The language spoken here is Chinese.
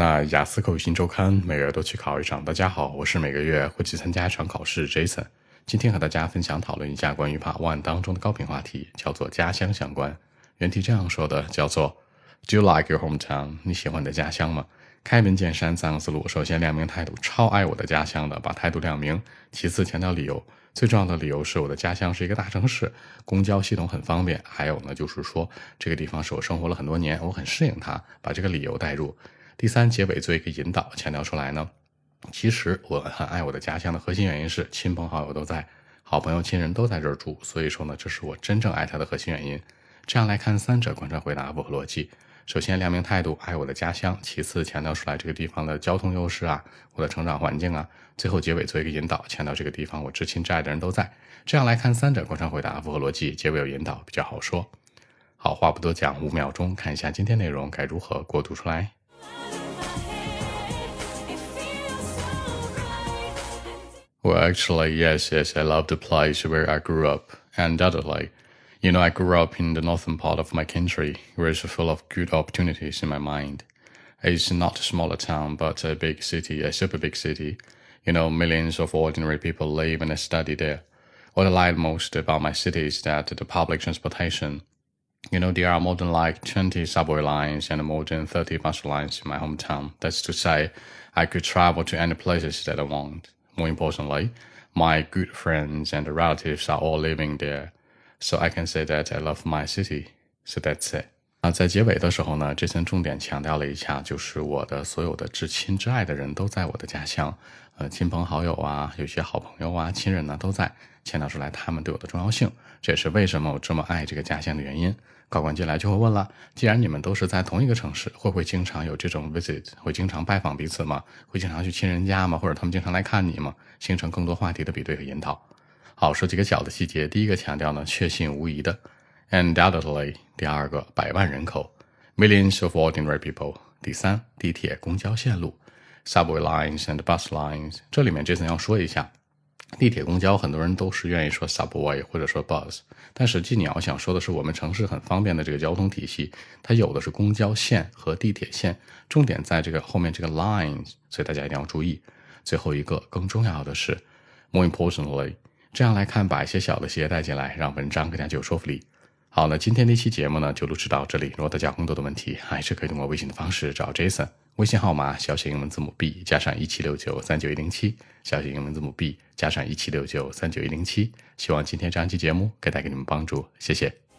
那雅思口语新周刊每个月都去考一场。大家好，我是每个月会去参加一场考试 Jason。今天和大家分享讨论一下关于 Part 1当中的高频话题，叫做家乡相关。原题这样说的，叫做 Do you like your hometown？ 你喜欢你的家乡吗？开门见山，3个思路。首先亮明态度，超爱我的家乡的，把态度亮明。其次强调理由，最重要的理由是我的家乡是一个大城市，公交系统很方便。还有呢，就是说这个地方是我生活了很多年，我很适应它，把这个理由带入。第三，结尾做一个引导，强调出来呢，其实我很爱我的家乡的核心原因是亲朋好友都在，好朋友亲人都在这儿住，所以说呢，这是我真正爱它的核心原因。这样来看，三者贯穿回答符合逻辑。首先亮明态度，爱我的家乡；其次强调出来这个地方的交通优势啊，我的成长环境啊；最后结尾做一个引导，强调这个地方我至亲至爱的人都在。这样来看，三者贯穿回答符合逻辑，结尾有引导比较好说。好，话不多讲，5秒钟看一下今天内容该如何过渡出来。Well, actually, yes, I love the place where I grew up, undoubtedly. You know, I grew up in the northern part of my country, where it's full of good opportunities in my mind. It's not a smaller town, but a big city, a super big city. You know, millions of ordinary people live and study there. What I like most about my city is that the public transportation. You know, there are more than like 20 subway lines and more than 30 bus lines in my hometown. That's to say, I could travel to any places that I want. More importantly, my good friends and relatives are all living there. So I can say that I love my city. So that's it. 在结尾的时候呢，Jason重点强调了一下，就是我的所有的至亲至爱的人都在我的家乡，亲朋好友啊，有些好朋友啊，亲人呢都在，强调出来他们对我的重要性，这也是为什么我这么爱这个家乡的原因。考官进来就会问了，既然你们都是在同一个城市，会不会经常有这种 visit， 会经常拜访彼此吗？会经常去亲人家吗？或者他们经常来看你吗？形成更多话题的比对和引导。好，说几个小的细节。第一个强调呢，确信无疑的 undoubtedly。 第二个，100万人口 millions of ordinary people。 第三，地铁公交线路 subway lines and bus lines。 这里面 Jason 要说一下，地铁公交很多人都是愿意说 subway 或者说 bus， 但实际你要想说的是我们城市很方便的这个交通体系，它有的是公交线和地铁线，重点在这个后面这个 lines， 所以大家一定要注意。最后一个更重要的是 more importantly。 这样来看，把一些小的细节带进来，让文章更加具有说服力。好，那今天这期节目呢就录制到这里。如果大家有更多的问题，还是可以通过微信的方式找 Jason， 微信号码小写英文字母 B 加上176939107，小写英文字母 B 加上176939107。希望今天这样一期节目可以带给你们帮助，谢谢。